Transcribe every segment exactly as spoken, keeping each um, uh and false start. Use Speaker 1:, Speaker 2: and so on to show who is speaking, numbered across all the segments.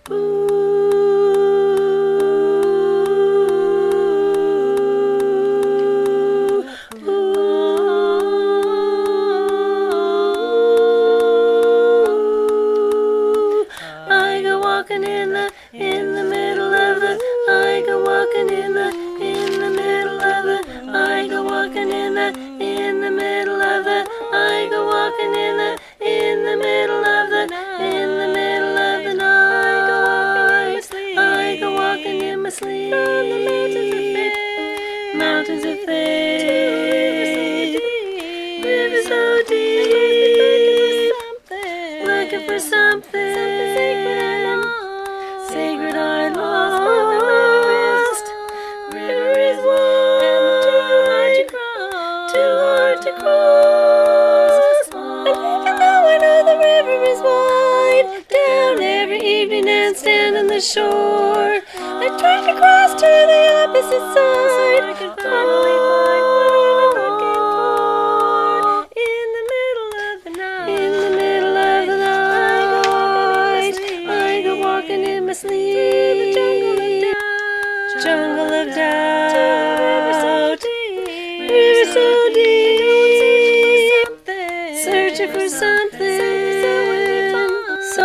Speaker 1: I go walking in the in the middle of the I go walking in the in the middle of the I go walking in the in the middle of the I go walking in the in the middle of the in the middle of the night. I go walking in my sleep on the mountains of faith, mountains of faith, rivers so deep, looking for something, sacred I lost. River is wide, too hard to cross. And even though I know the river is wide, down every evening and stand on the shore, I try to cross to the opposite side. I could finally find what I'm looking for. In the middle of the night, in the middle of the night, I go walking in my sleep through the jungle of doubt, jungle of doubt, river so deep, river so deep, searching for something so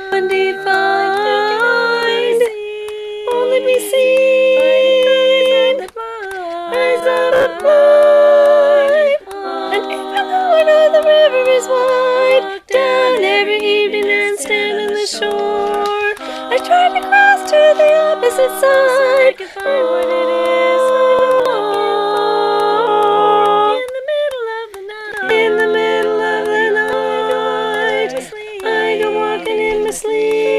Speaker 1: undefined, only be seen, eyes of a blind. And even though I know the river is wide, down every evening and stand on the shore, I try to cross to the opposite side. Find what it is I'm looking for. In the middle of the night, in the middle of the night, I go walking in my sleep.